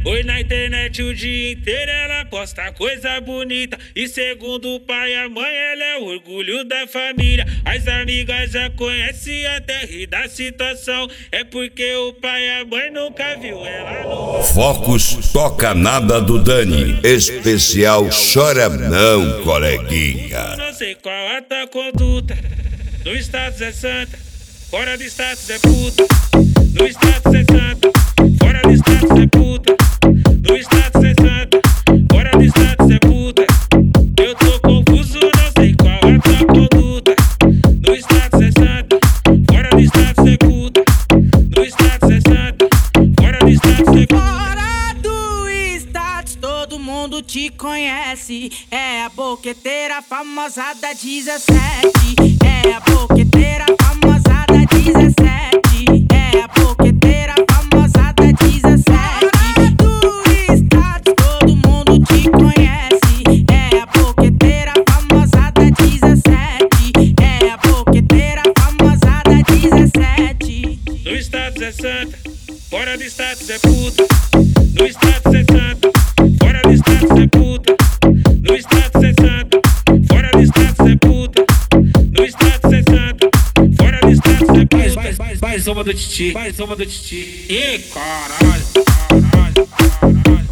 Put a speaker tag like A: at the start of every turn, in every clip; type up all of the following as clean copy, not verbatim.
A: Oi, na internet o dia inteiro ela posta coisa bonita. E segundo o pai e a mãe, ela é o orgulho da família. As amigas já conhecem até rir da situação. É porque o pai e a mãe nunca viu ela no...
B: Focus Toca Nada do Dani. Especial Chora Não, coleguinha.
A: Não sei qual a tua conduta. No status é santa, fora de status é puta. No status é santa, fora de status é puta. No status é santa, fora de status é puta. Eu tô confuso, não sei qual a tua conduta. No status é santa, fora de status é puta. No status é santa, fora de status é puta.
C: Fora do status, todo mundo te conhece. É a boqueteira famosa da 17. É a boqueteira famosa da 17. É a boqueteira famosa da 17. Fora do status, todo mundo te conhece. É a boqueteira famosa da 17. É a boqueteira famosa da 17.
A: No status é santa, fora de status é puta. No status é santa, fora de status é puta. No status é santa, fora de status é puta. No status é santa, fora de status é puta. Mais uma do Titi, mais uma do Titi. Ih, caralho, caralho, caralho.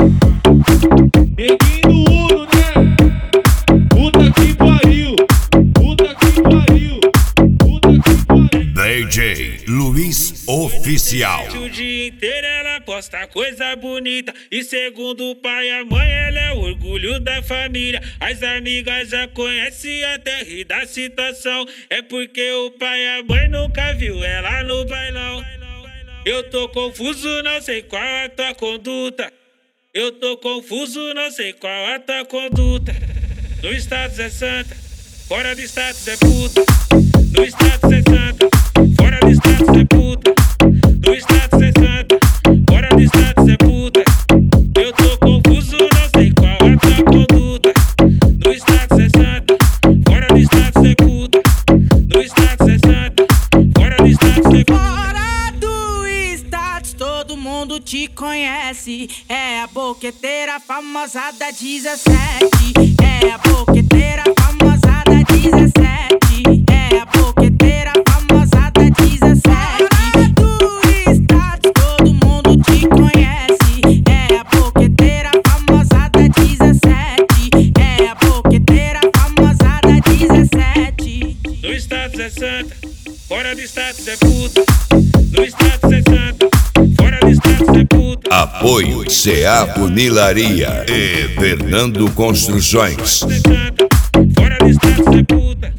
D: Neguinho do Uno, né? Puta que pariu, puta que pariu, puta que pariu.
B: DJ Luiz Oficial.
A: O dia inteiro ela posta coisa bonita. E segundo o pai e a mãe, ela é o orgulho da família. As amigas já conhecem até rir da situação. É porque o pai e a mãe nunca viu ela no bailão. Eu tô confuso, não sei qual a tua conduta. Eu tô confuso, não sei qual a tua conduta. No status é santa, fora de status é puta. No status é santa, fora de status é puta. No status é santa, fora de status é puta. Eu tô confuso, não sei qual a tua conduta. No status é santa, fora de status é puta. No status é santa, fora de status é puta.
C: Fora do status, todo mundo te conhece. É a boqueteira famosa da 17. É a boqueteira famosa da 17. É a boqueteira famosa da 17. Fora do status, todo mundo te conhece. É a boqueteira famosa da 17. É a boqueteira famosa da 17.
A: No status é santa, fora de status é puta. No status é santa, fora de status é puta.
B: Apoio CA Funilaria e Fernando Construções.
A: Fora de status é puta.